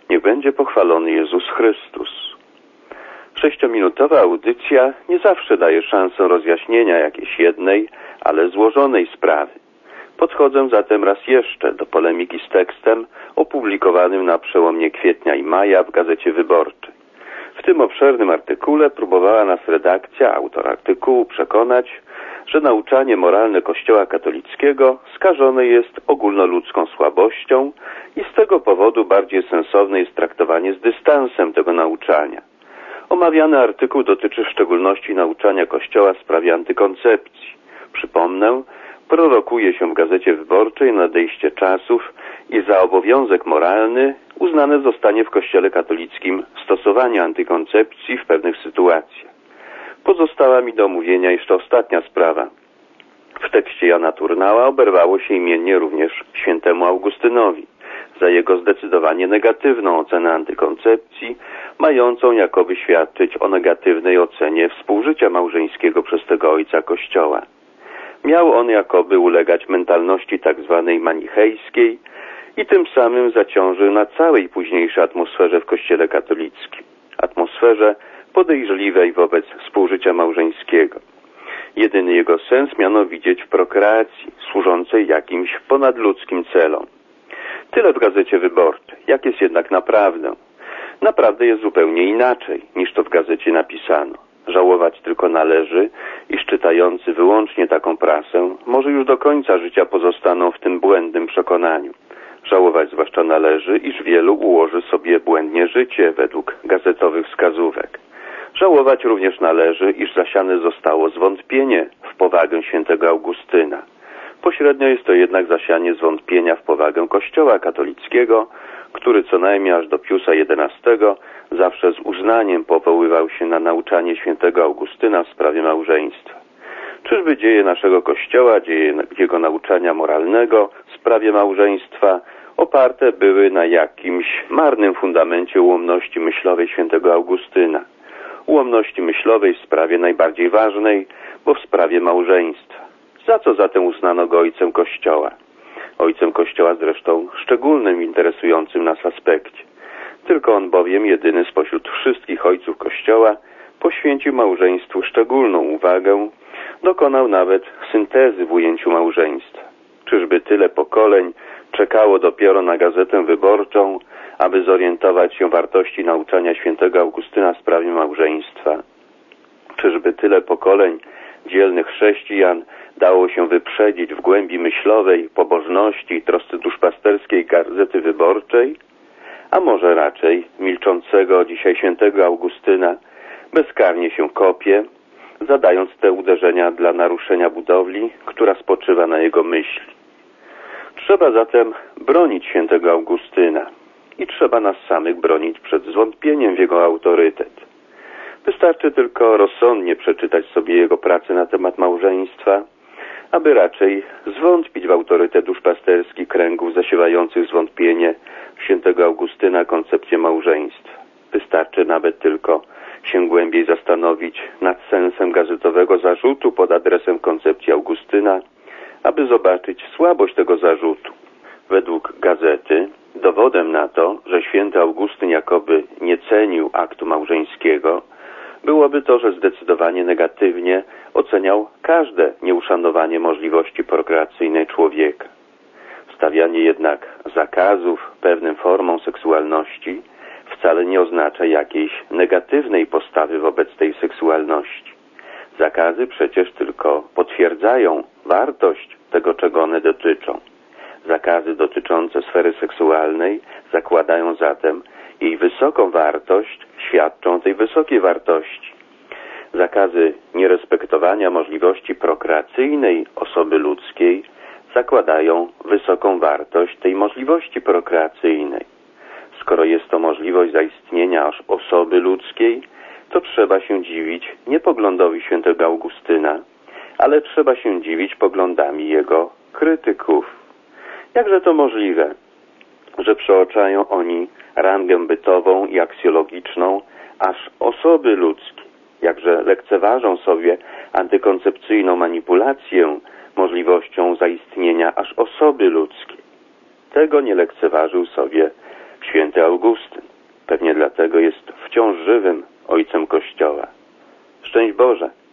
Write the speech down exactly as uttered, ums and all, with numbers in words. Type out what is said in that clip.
Niech będzie pochwalony Jezus Chrystus. Sześciominutowa audycja nie zawsze daje szansę rozjaśnienia jakiejś jednej, ale złożonej sprawy. Podchodzę zatem raz jeszcze do polemiki z tekstem opublikowanym na przełomie kwietnia i maja w Gazecie Wyborczej. W tym obszernym artykule próbowała nas redakcja, autor artykułu, przekonać, że nauczanie moralne Kościoła katolickiego skażone jest ogólnoludzką słabością i z tego powodu bardziej sensowne jest traktowanie z dystansem tego nauczania. Omawiany artykuł dotyczy w szczególności nauczania Kościoła w sprawie antykoncepcji. Przypomnę, prorokuje się w Gazecie Wyborczej nadejście czasów i za obowiązek moralny uznane zostanie w Kościele katolickim stosowanie antykoncepcji w pewnych sytuacjach. Pozostała mi do omówienia jeszcze ostatnia sprawa. W tekście Jana Turnała oberwało się imiennie również świętemu Augustynowi za jego zdecydowanie negatywną ocenę antykoncepcji, mającą jakoby świadczyć o negatywnej ocenie współżycia małżeńskiego przez tego ojca Kościoła. Miał on jakoby ulegać mentalności tak zwanej manichejskiej i tym samym zaciążył na całej późniejszej atmosferze w Kościele katolickim. Atmosferze podejrzliwej wobec współżycia małżeńskiego. Jedyny jego sens miano widzieć w prokreacji, służącej jakimś ponadludzkim celom. Tyle w Gazecie Wyborczej. Jak jest jednak naprawdę? Naprawdę jest zupełnie inaczej, niż to w gazecie napisano. Żałować tylko należy, iż czytający wyłącznie taką prasę może już do końca życia pozostaną w tym błędnym przekonaniu. Żałować zwłaszcza należy, iż wielu ułoży sobie błędnie życie według gazetowych wskazówek. Żałować również należy, iż zasiane zostało zwątpienie w powagę świętego Augustyna. Pośrednio jest to jednak zasianie zwątpienia w powagę Kościoła katolickiego, który co najmniej aż do Piusa jedenastego zawsze z uznaniem powoływał się na nauczanie świętego Augustyna w sprawie małżeństwa. Czyżby dzieje naszego Kościoła, dzieje jego nauczania moralnego w sprawie małżeństwa oparte były na jakimś marnym fundamencie ułomności myślowej świętego Augustyna? Ułomności myślowej w sprawie najbardziej ważnej, bo w sprawie małżeństwa. Za co zatem uznano go ojcem Kościoła? Ojcem Kościoła zresztą szczególnym, interesującym nas aspekcie. Tylko on bowiem, jedyny spośród wszystkich ojców Kościoła, poświęcił małżeństwu szczególną uwagę, dokonał nawet syntezy w ujęciu małżeństwa. Czyżby tyle pokoleń czekało dopiero na Gazetę Wyborczą, aby zorientować się w wartości nauczania świętego Augustyna w sprawie małżeństwa? Czyżby tyle pokoleń dzielnych chrześcijan dało się wyprzedzić w głębi myślowej, pobożności i trosce duszpasterskiej Gazety Wyborczej? A może raczej milczącego dzisiaj świętego Augustyna bezkarnie się kopie, zadając te uderzenia dla naruszenia budowli, która spoczywa na jego myśli. Trzeba zatem bronić świętego Augustyna i trzeba nas samych bronić przed zwątpieniem w jego autorytet. Wystarczy tylko rozsądnie przeczytać sobie jego pracę na temat małżeństwa, aby raczej zwątpić w autorytet duszpasterski kręgów zasiewających zwątpienie w świętego Augustyna koncepcję małżeństwa. Wystarczy nawet tylko się głębiej zastanowić nad sensem gazetowego zarzutu pod adresem koncepcji Augustyna, aby zobaczyć słabość tego zarzutu. Według gazety dowodem na to, że święty Augustyn jakoby nie cenił aktu małżeńskiego, byłoby to, że zdecydowanie negatywnie oceniał każde nieuszanowanie możliwości prokreacyjnej człowieka. Wstawianie jednak zakazów pewnym formom seksualności wcale nie oznacza jakiejś negatywnej postawy wobec tej seksualności. Zakazy przecież tylko potwierdzają wartość tego, czego one dotyczą. Zakazy dotyczące sfery seksualnej zakładają zatem jej wysoką wartość, świadczą o tej wysokiej wartości. Zakazy nierespektowania możliwości prokreacyjnej osoby ludzkiej zakładają wysoką wartość tej możliwości prokreacyjnej. Skoro jest to możliwość zaistnienia osoby ludzkiej, to trzeba się dziwić nie poglądowi świętego Augustyna, ale trzeba się dziwić poglądami jego krytyków. Jakże to możliwe, że przeoczają oni rangę bytową i aksjologiczną aż osoby ludzkiej? Jakże lekceważą sobie antykoncepcyjną manipulację możliwością zaistnienia aż osoby ludzkiej? Tego nie lekceważył sobie święty Augustyn. Pewnie dlatego jest wciąż żywym ojcem Kościoła. Szczęść Boże!